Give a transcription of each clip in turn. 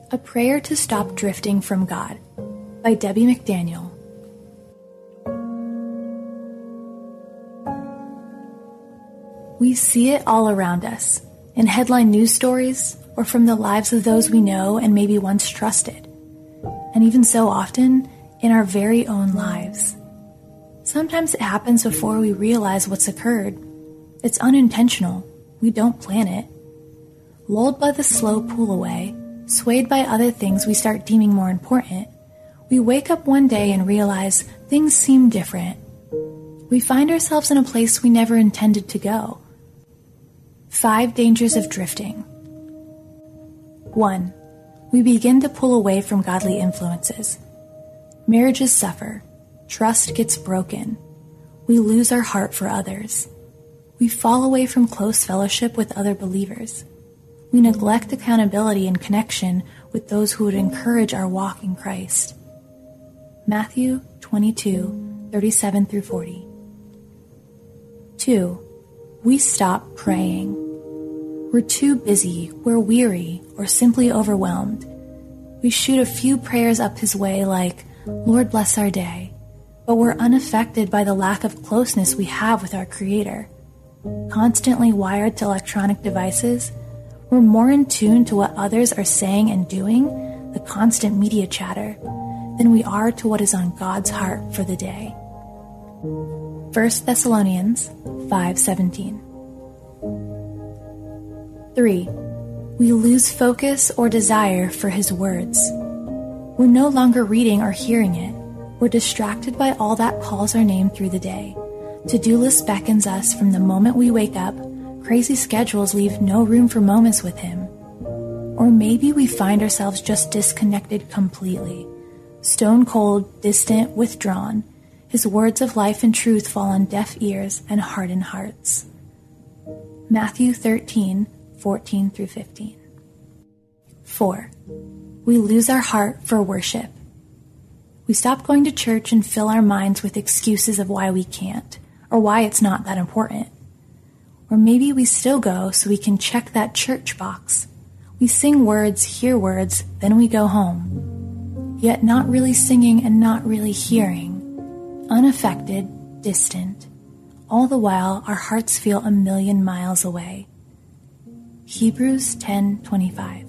A Prayer to Stop Drifting from God by Debbie McDaniel. We see it all around us, in headline news stories, or from the lives of those we know and maybe once trusted, and even so often, in our very own lives. Sometimes it happens before we realize what's occurred. It's unintentional. We don't plan it. Lulled by the slow pull away, swayed by other things we start deeming more important, we wake up one day and realize things seem different. We find ourselves in a place we never intended to go. 5 dangers of drifting. 1. We begin to pull away from godly influences. Marriages suffer. Trust gets broken. We lose our heart for others. We fall away from close fellowship with other believers. We neglect accountability and connection with those who would encourage our walk in Christ. Matthew 22:37-40. 2. We stop praying. We're too busy, we're weary, or simply overwhelmed. We shoot a few prayers up His way like, Lord bless our day, but we're unaffected by the lack of closeness we have with our Creator. Constantly wired to electronic devices, we're more in tune to what others are saying and doing, the constant media chatter, than we are to what is on God's heart for the day. 1 Thessalonians 5:17. 3. We lose focus or desire for His words. We're no longer reading or hearing it. We're distracted by all that calls our name through the day. To-do list beckons us from the moment we wake up. Crazy schedules leave no room for moments with Him. Or maybe we find ourselves just disconnected completely. Stone cold, distant, withdrawn. His words of life and truth fall on deaf ears and hardened hearts. Matthew 13:14-15. 4. We lose our heart for worship. We stop going to church and fill our minds with excuses of why we can't, or why it's not that important. Or maybe we still go so we can check that church box. We sing words, hear words, then we go home. Yet not really singing and not really hearing. Unaffected, distant. All the while, our hearts feel a million miles away. Hebrews 10:25.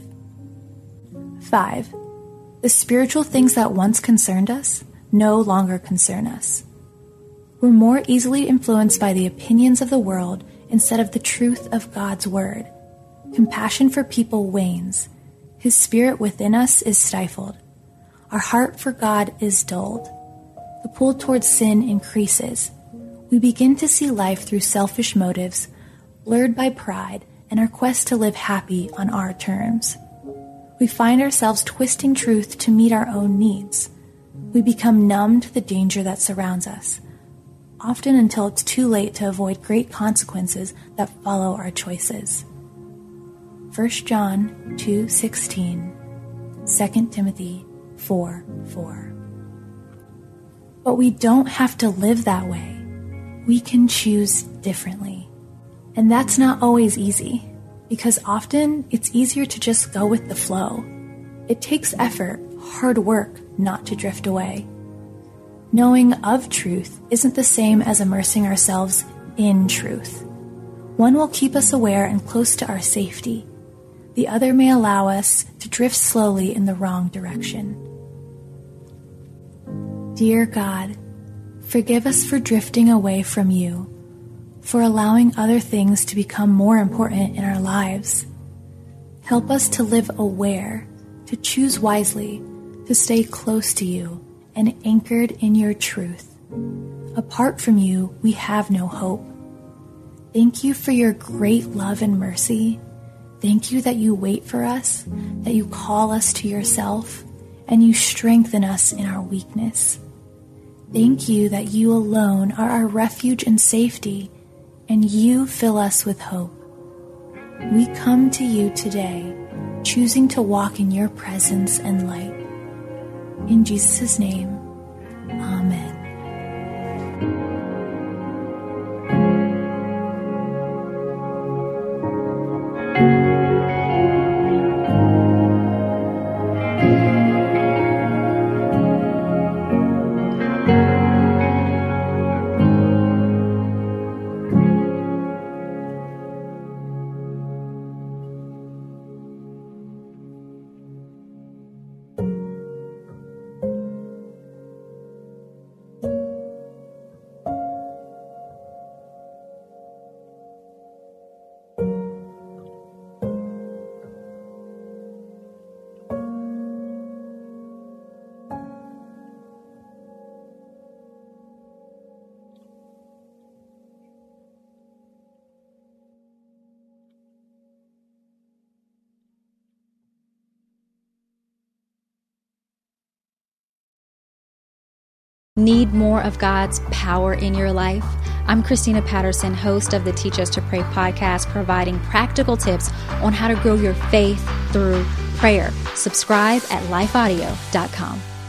5. The spiritual things that once concerned us no longer concern us. We're more easily influenced by the opinions of the world instead of the truth of God's Word. Compassion for people wanes. His Spirit within us is stifled. Our heart for God is dulled. The pull towards sin increases. We begin to see life through selfish motives, blurred by pride and our quest to live happy on our terms. We find ourselves twisting truth to meet our own needs. We become numb to the danger that surrounds us, often until it's too late to avoid great consequences that follow our choices. 1 John 2:16, 2 Timothy 4:4. But we don't have to live that way. We can choose differently. And that's not always easy, because often it's easier to just go with the flow. It takes effort, hard work, not to drift away. Knowing of truth isn't the same as immersing ourselves in truth. One will keep us aware and close to our safety. The other may allow us to drift slowly in the wrong direction. Dear God, forgive us for drifting away from You, for allowing other things to become more important in our lives. Help us to live aware, to choose wisely, to stay close to You and anchored in Your truth. Apart from You, we have no hope. Thank You for Your great love and mercy. Thank You that You wait for us, that You call us to Yourself, and You strengthen us in our weakness. Thank You that You alone are our refuge and safety, and You fill us with hope. We come to You today, choosing to walk in Your presence and light. In Jesus' name, Amen. Need more of God's power in your life? I'm Christina Patterson, host of the Teach Us to Pray podcast, providing practical tips on how to grow your faith through prayer. Subscribe at lifeaudio.com.